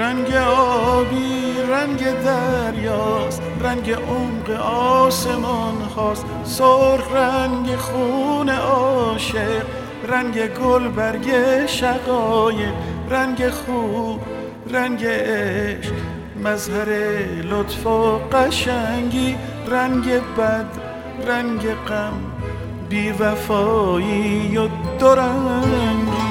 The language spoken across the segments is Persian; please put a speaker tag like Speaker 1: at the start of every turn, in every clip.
Speaker 1: رنگ آبی رنگ دریاست، رنگ عمق آسمان هاست، سرخ رنگ خون عاشق، رنگ گل برگ شقایق، رنگ خوب رنگ عشق، مظهر لطف و قشنگی، رنگ بد رنگ غم، بی وفایی و دورنگی.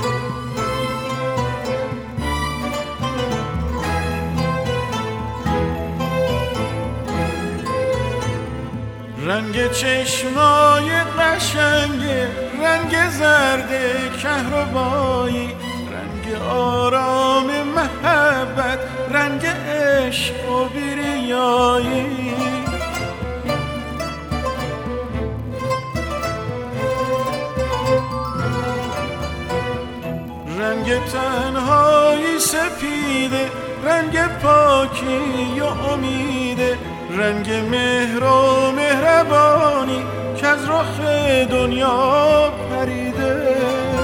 Speaker 1: رنگ چشمای قشنگ، رنگ زرد کهربایی، رنگ آرام محبت، رنگ عشق و بیریایی. رنگ تنهایی سپیده، رنگ پاکی و امیده، رنگ مهر و مهربانی که از رخ دنیا پریده.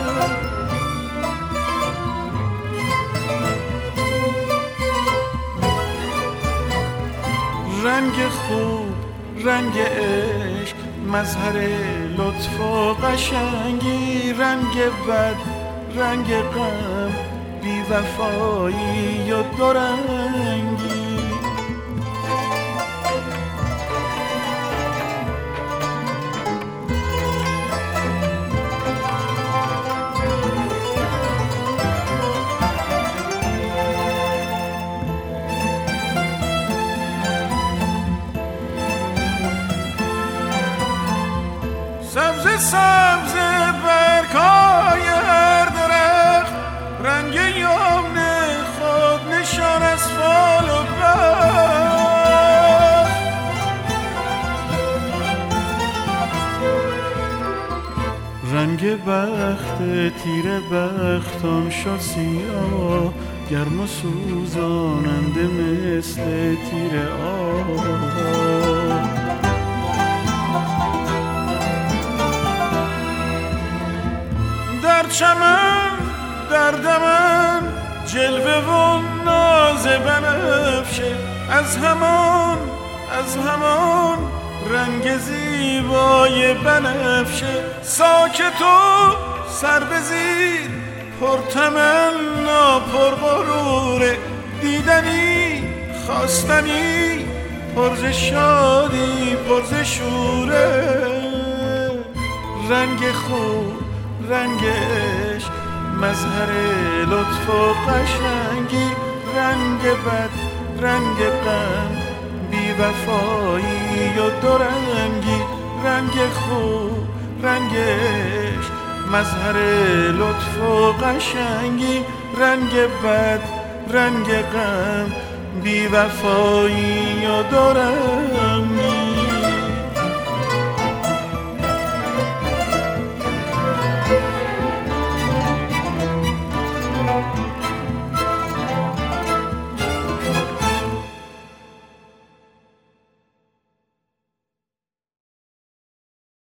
Speaker 1: رنگ خوب رنگ عشق، مظهر لطف و قشنگی، رنگ بد رنگ غم، بی وفایی و دورنگی. سبز سبز برگ‌های هر درخت، رنگ یمن خود نشان از فال و بخت. رنگ بخت تیره بختان شد سیاه، گرم و سوزاننده مثل تیر آب. در چمن در دمن جلوه و ناز بنفشه، از همان رنگ زیبای بنفشه. ساکت و سر به زیر، پرتمنا پرغروره، دیدنی خواستنی، پر ز شادی پر ز شوره. رنگ خوب رنگ عشق، مظهر لطف و قشنگی، رنگ بد رنگ غم، بی وفایی و دورنگی. رنگ خوب رنگ عشق، مظهر لطف و قشنگی، رنگ بد رنگ غم، بی وفایی و دورنگی.